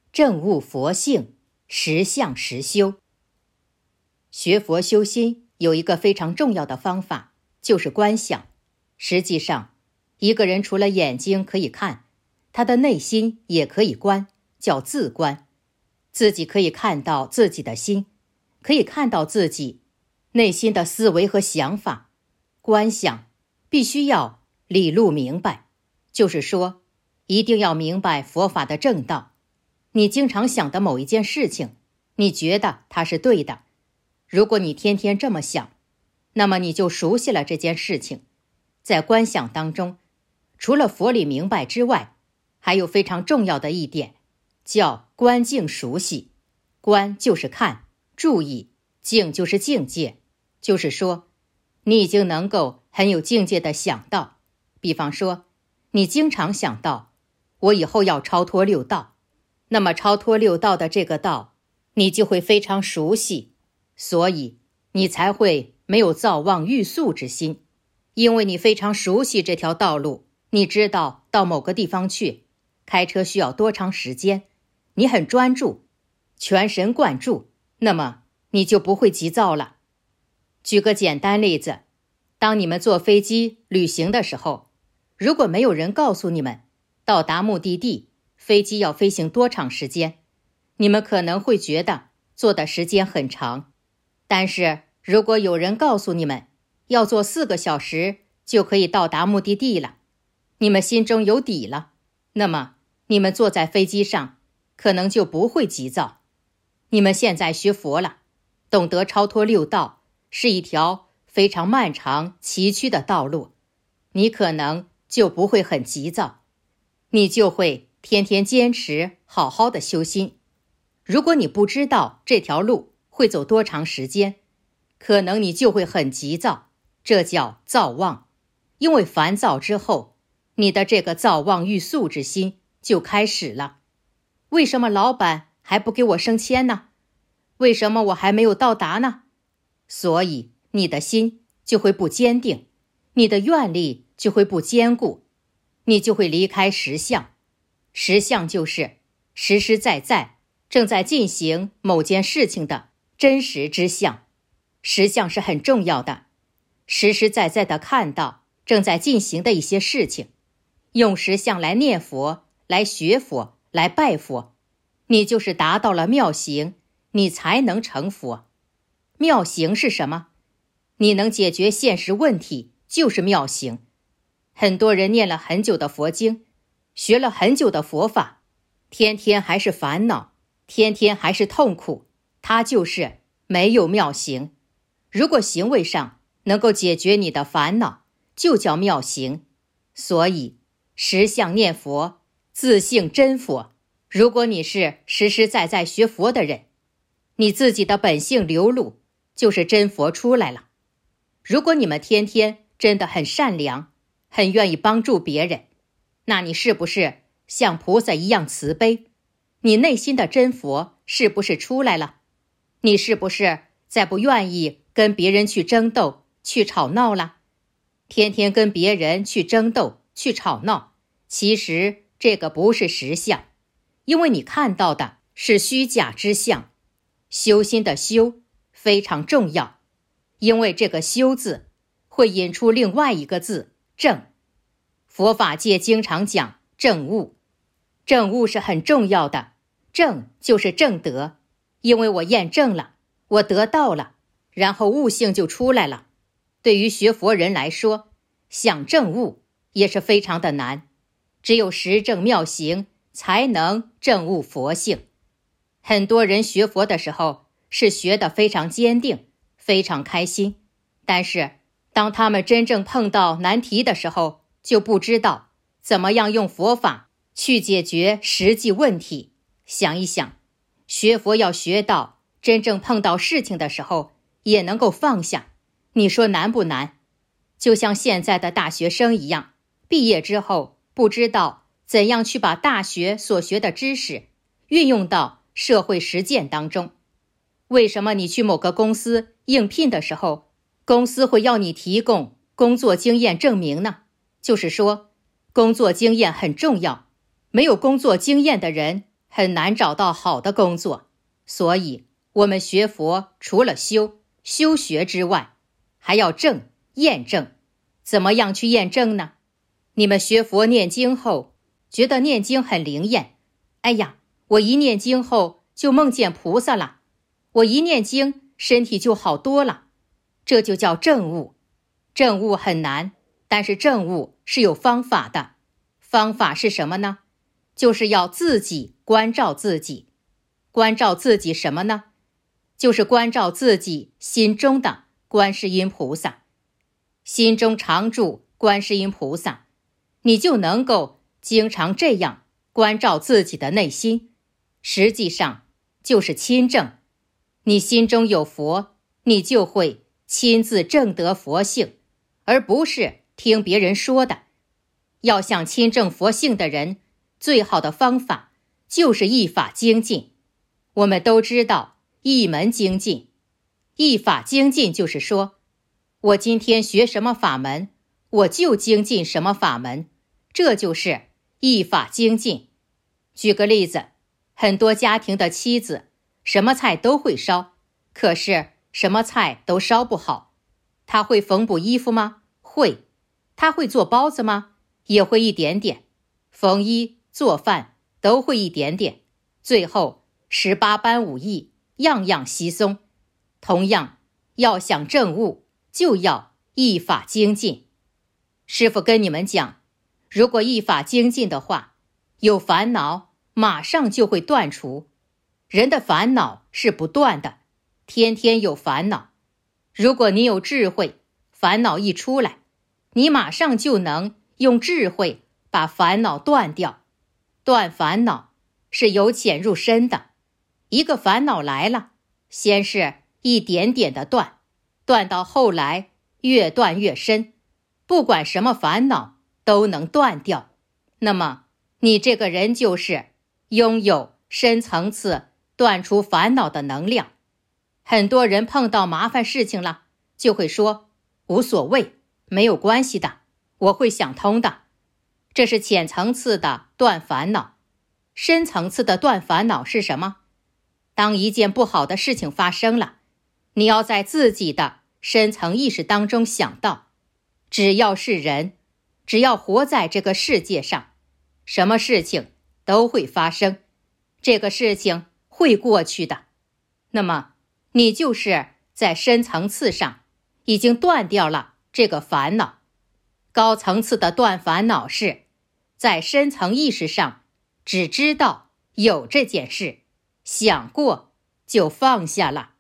证悟佛性，实相实修。学佛修心有一个非常重要的方法，就是观想。实际上，一个人除了眼睛可以看，他的内心也可以观，叫自观。自己可以看到自己的心，可以看到自己内心的思维和想法。观想必须要理路明白，就是说，一定要明白佛法的正道。你经常想的某一件事情，你觉得它是对的，如果你天天这么想，那么你就熟悉了这件事情。在观想当中，除了佛理明白之外，还有非常重要的一点，叫观境熟悉。观就是看、注意，境就是境界，就是说，你已经能够很有境界地想到。比方说，你经常想到，我以后要超脱六道，那么超脱六道的这个道，你就会非常熟悉，所以你才会没有造妄欲速之心，因为你非常熟悉这条道路，你知道到某个地方去，开车需要多长时间，你很专注，全神贯注，那么你就不会急躁了。举个简单例子，当你们坐飞机旅行的时候，如果没有人告诉你们到达目的地飞机要飞行多长时间，你们可能会觉得坐的时间很长。但是如果有人告诉你们要坐4个小时就可以到达目的地了，你们心中有底了，那么你们坐在飞机上可能就不会急躁。你们现在学佛了，懂得超脱六道是一条非常漫长崎岖的道路，你可能就不会很急躁，你就会天天坚持好好的修心。如果你不知道这条路会走多长时间，可能你就会很急躁，这叫躁妄。因为烦躁之后，你的这个躁妄欲速之心就开始了。为什么老板还不给我升迁呢？为什么我还没有到达呢？所以你的心就会不坚定，你的愿力就会不坚固，你就会离开实相。实相就是实实在在正在进行某件事情的真实之相。实相是很重要的，实实在在地看到正在进行的一些事情，用实相来念佛，来学佛，来拜佛，你就是达到了妙行，你才能成佛。妙行是什么？你能解决现实问题就是妙行。很多人念了很久的佛经，学了很久的佛法，天天还是烦恼，天天还是痛苦，他就是没有妙行。如果行为上能够解决你的烦恼，就叫妙行。所以实相念佛，自性真佛。如果你是实实在在学佛的人，你自己的本性流露，就是真佛出来了。如果你们天天真的很善良，很愿意帮助别人，那你是不是像菩萨一样慈悲？你内心的真佛是不是出来了？你是不是再不愿意跟别人去争斗，去吵闹了？天天跟别人去争斗，去吵闹，其实这个不是实相，因为你看到的是虚假之相。修心的修非常重要，因为这个修字会引出另外一个字正。佛法界经常讲正悟，正悟是很重要的，正就是正德，因为我验证了，我得到了，然后悟性就出来了。对于学佛人来说，想证悟也是非常的难，只有实证妙行才能证悟佛性。很多人学佛的时候是学得非常坚定，非常开心，但是当他们真正碰到难题的时候，就不知道怎么样用佛法去解决实际问题。想一想，学佛要学到真正碰到事情的时候也能够放下，你说难不难？就像现在的大学生一样，毕业之后不知道怎样去把大学所学的知识运用到社会实践当中。为什么你去某个公司应聘的时候，公司会要你提供工作经验证明呢？就是说，工作经验很重要，没有工作经验的人很难找到好的工作，所以我们学佛除了修学之外，还要证、验证。怎么样去验证呢？你们学佛念经后，觉得念经很灵验，哎呀，我一念经后就梦见菩萨了，我一念经身体就好多了，这就叫证悟。证悟很难，但是证悟是有方法的。方法是什么呢？就是要自己关照自己。关照自己什么呢？就是关照自己心中的观世音菩萨。心中常住观世音菩萨，你就能够经常这样关照自己的内心，实际上就是亲证。你心中有佛，你就会亲自证得佛性，而不是听别人说的。要想亲证佛性的人，最好的方法就是一法精进。我们都知道一门精进，一法精进就是说，我今天学什么法门，我就精进什么法门，这就是一法精进。举个例子，很多家庭的妻子什么菜都会烧，可是什么菜都烧不好。她会缝补衣服吗？会。她会做包子吗？也会一点点。缝衣、做饭都会一点点，最后18般武艺样样稀松。同样，要想证悟，就要一法精进。师父跟你们讲，如果一法精进的话，有烦恼马上就会断除。人的烦恼是不断的，天天有烦恼。如果你有智慧，烦恼一出来，你马上就能用智慧把烦恼断掉。断烦恼是由浅入深的，一个烦恼来了，先是一点点的断，断到后来越断越深，不管什么烦恼都能断掉。那么你这个人就是拥有深层次断除烦恼的能量。很多人碰到麻烦事情了，就会说无所谓，没有关系的，我会想通的。这是浅层次的断烦恼。深层次的断烦恼是什么？当一件不好的事情发生了，你要在自己的深层意识当中想到，只要是人，只要活在这个世界上，什么事情都会发生，这个事情会过去的。那么你就是在深层次上已经断掉了这个烦恼。高层次的断烦恼是在深层意识上只知道有这件事，想过就放下了。